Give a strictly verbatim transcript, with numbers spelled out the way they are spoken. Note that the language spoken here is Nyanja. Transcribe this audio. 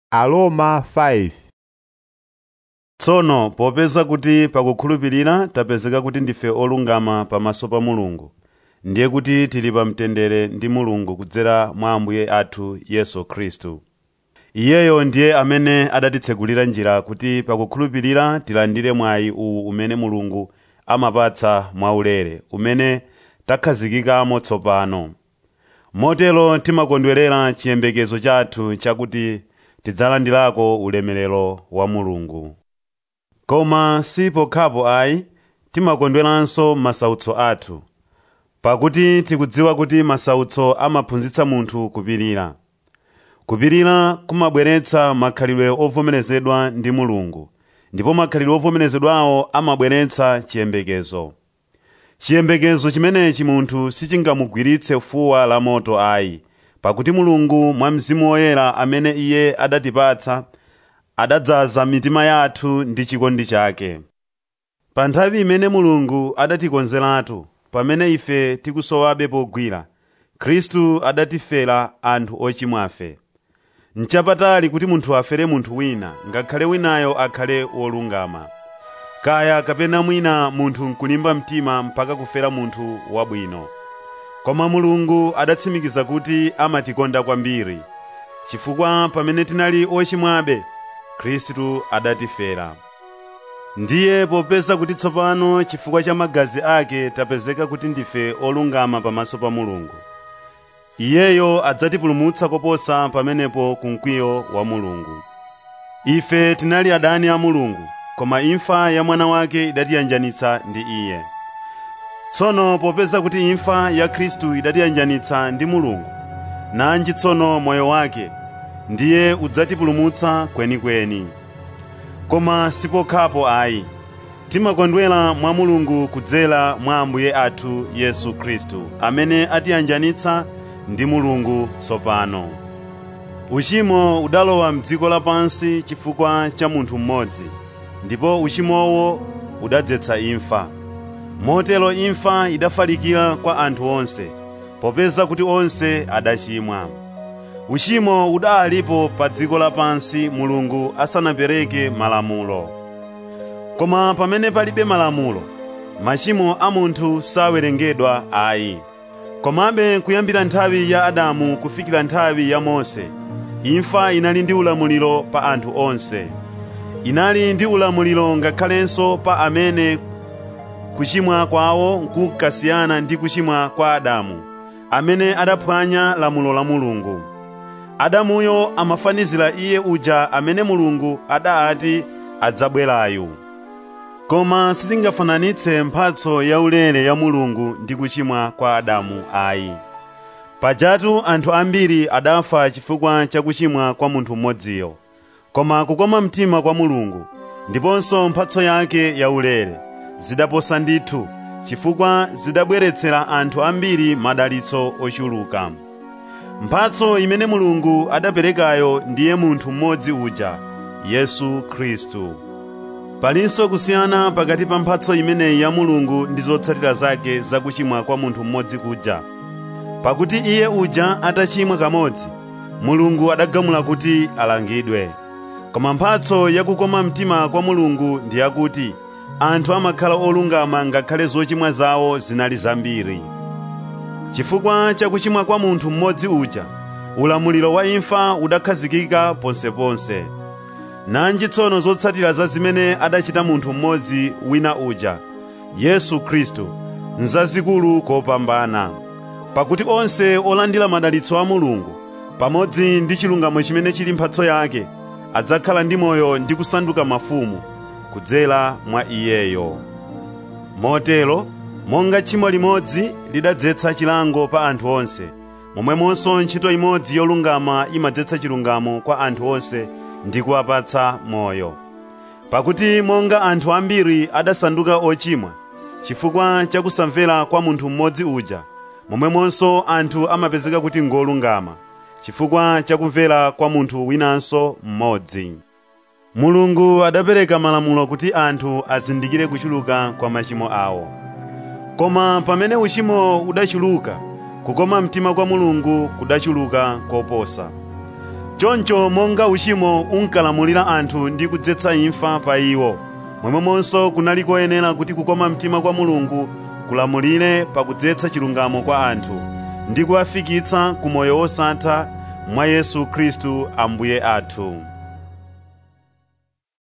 Aroma five. Tsono popeza kuti pakukhulupirira tapezeka kuti ndife olungama pamaso pa Mulungu, ndiye kuti tili pa mtendere ndi Mulungu kudzera mwa Ambuye athu Yesu Khristu. Iyeyo ndiye amene adatitsegulira njira kuti pakukhulupirira tilandire mwayi uwu umene Mulungu amapatsa mwaulere, umene takhazikikamo tsopano. Motero timakondwerera chiyembekezo chathu chakuti tidzalandirako ulemerero wa Mulungu. Koma si pokhapo ayi, timakondweranso masautso athu, pakuti tikudziwa kuti masautso amaphunzitsa munthu kupirira. Kupirira kumabweretsa makhalidwe ovomerezedwa ndi Mulungu, ndipo makhalidwe ovomerezedwawo amabweretsa chiyembekezo. Chiyembekezo chimenechi munthu sichingamugwiritse fuwa la moto ayi, pakuti Mulungu mwa Mzimu Woyera amene Iye adatipatsa adadzaza mitima yathu ndi chikondi chake. Pa nthawi imene Mulungu adatikonzeratu, pamene ife tikusowabe pogwira, Khristu adatifera anthu ochimwafe. N'chapatali kuti munthu afere munthu wina, ngakhale winayo akhale wolungama. Kaya kapena mwina munthu nkulimba mtima mpaka kufera munthu wabwino. Koma Mulungu adatsimikiza kuti amatikonda kwambiri, chifukwa pamene tinali ochimwabe, Khristu adatifera. Ndiye popeza kuti tsopano chifukwa cha magazi ake tapezeka kuti ndife olungama pamaso pa Mulungu, Iyeyo adzatipulumutsa koposa pamenepo ku mkwiyo wa Mulungu. Ife tinali adani a Mulungu, koma imfa ya mwana wake idatiyanjanitsa ndi Iye. Tsono popeza kuti imfa ya Khristu idatiyanjanitsa ndi Mulungu, nanji tsono moyo wake ndiye udzatipulumutsa kwenikweni. Koma sipokhapo ayi, timakondwera mwa Mulungu kudzera mwa Ambuye athu Yesu Khristu, amene atiyanjanitsa ndi Mulungu tsopano. Uchimo udalowa m'dziko lapansi chifukwa cha munthu mmodzi, ndipo uchimowo udadzetsa imfa. Motero imfa idafalikira kwa anthu onse, popeza kuti onse adachimwa. Uchimo udalipo pa dziko lapansi Mulungu asanapereke malamulo. Koma pamene palibe malamulo, machimo a munthu sawerengedwa ayi. Komabe kuyambira nthawi ya Adamu kufikira nthawi ya Mose, imfa inali ndi ulamuliro pa anthu onse. Inali ndi ulamuliro ngakhalenso pa amene kuchimwa kwawo nkukasiyana ndi kuchimwa kwa Adamu, amene adaphwanya lamulo la Mulungu. Adamuyo amafanizira iye uja amene Mulungu adati adzabwerayu. Koma sitingafananitse mphatso yaulere ya Mulungu ndi kuchimwa kwa Adamu ayi. Pajatu anthu ambiri adafa chifukwa cha kuchimwa kwa munthu mmodziyo. Koma kukoma mtima kwa Mulungu, ndiponso mphatso yake yaulere, zidaposa ndithu, chifukwa zidabweretsera anthu ambiri madalitso ochuluka. Mphatso imene Mulungu adaperekayo ndiye munthu mmodzi uja, Yesu Khristu. Palinso kusiyana pakati pa mphatso imeneyi ya Mulungu ndi zotsatira zake za kuchimwa kwa munthu mmodzi kuja. Pakuti iye uja atachimwa kamodzi, Mulungu adagamula kuti alangidwe. Koma mphatso yakukoma mtima kwa Mulungu ndi yakuti anthu amakhala olungama ngakhale zochimwa zawo zinali zambiri. Chifukwa cha kuchimwa kwa munthu mmodzi uja, ulamuliro wa imfa udakhazikika ponseponse. Nanji tsono zotsatira za zimene adachita munthu mmodzi wina uja, Yesu Khristu, nzazikulu kopambana. Pakuti onse olandira madalitso a Mulungu, pamodzi ndi chilungamo chimene chili mphatso yake, adzakhala ndi moyo ndi kusanduka mafumu kudzera mwa Iyeyo. Motero, monga tchimo limodzi lidadzetsa chilango pa anthu onse, momwemonso ntchito imodzi yolungama imadzetsa chilungamo kwa anthu onse ndi kuwapatsa moyo. Pakuti monga anthu ambiri adasanduka ochimwa chifukwa cha kusamvera kwa munthu mmodzi uja, momwemonso anthu amapezeka kuti ngolungama chifukwa cha kumvera kwa munthu winanso mmodzi. Mulungu adapereka malamulo kuti anthu azindikire kuchuluka kwa machimo awo. Koma pamene uchimo udachuluka, kukoma mtima kwa Mulungu kudachuluka koposa. Choncho monga uchimo unkalamulira anthu ndi kudzetsa imfa pa iwo, momwemonso kunali koyenera kuti kukoma mtima kwa Mulungu kulamulire pakudzetsa chilungamo kwa anthu ndi kuwafikitsa ku moyo wosatha mwa Yesu Khristu Ambuye athu.